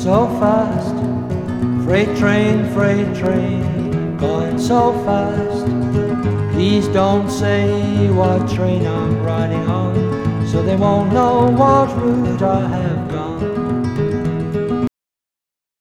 so fast. Freight train, going so fast. Please don't say what train I'm riding on, so they won't know what route I have gone.